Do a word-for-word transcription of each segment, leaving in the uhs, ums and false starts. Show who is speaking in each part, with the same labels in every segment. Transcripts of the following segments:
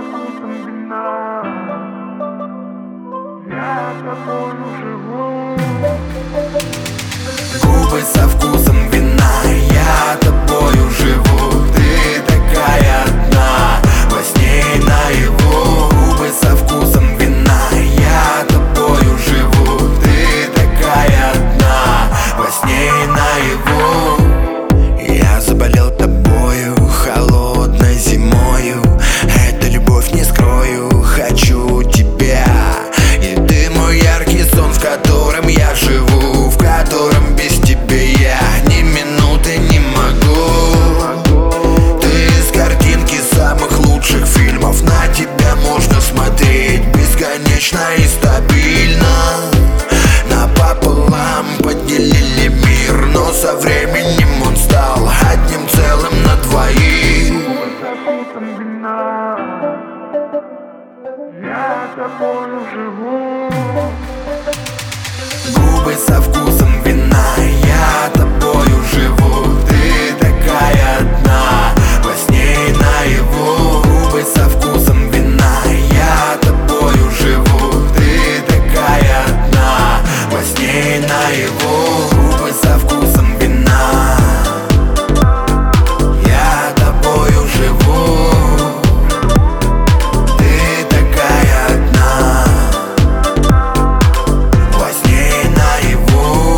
Speaker 1: вкусом вина. Я тобою живу.
Speaker 2: Губы со вкусом вина, я тобою живу. Ты такая одна, во сне и наяву. Губы со вкусом вина, я тобою живу. Ты такая одна, во сне и наяву. Я заболел тобою, холодной зимою. Эту любовь не скрою, хочу тебя. И ты мой яркий сон, в котором я живу, в котором без тебя я ни минуты не могу. Ты из картинки самых лучших фильмов. На тебя можно смотреть бесконечно и стабильно. Напополам поделили мир, но со временем он стал одним целым на двоих.
Speaker 1: Губы со вкусом вина. Я тобою живу.
Speaker 2: Губы со вкусом вина, я тобою живу. Ты такая одна, во сне и наяву. Губы со вкусом вина, я тобою живу. Ты такая одна, во сне и наяву. Губы со вкусом вина, я тобою живу. Ты такая одна, во сне и наяву.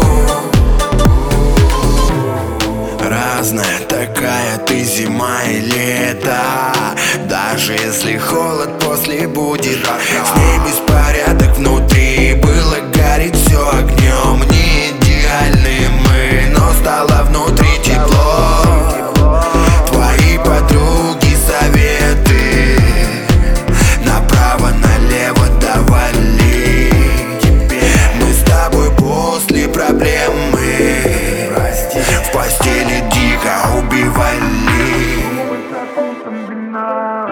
Speaker 2: Разная такая ты, зима и лето. Даже если холод после будет, с ней беспорядок внутри. Было горит все огнем, не идеальны мы, но стало внутри тепло. Твои подруги советы направо-налево давали. Мы с тобой после проблемы в постели дико убивали.
Speaker 1: Губы со вкусом вина.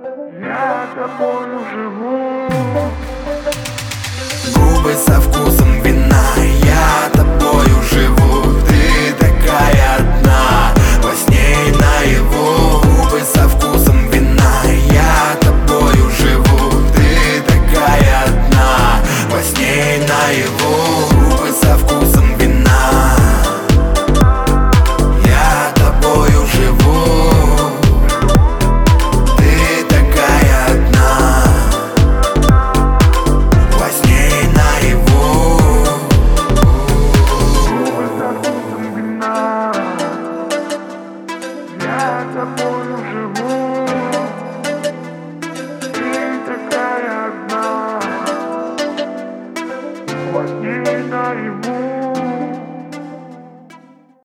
Speaker 1: Я тобою живу.
Speaker 2: Губы со вкусом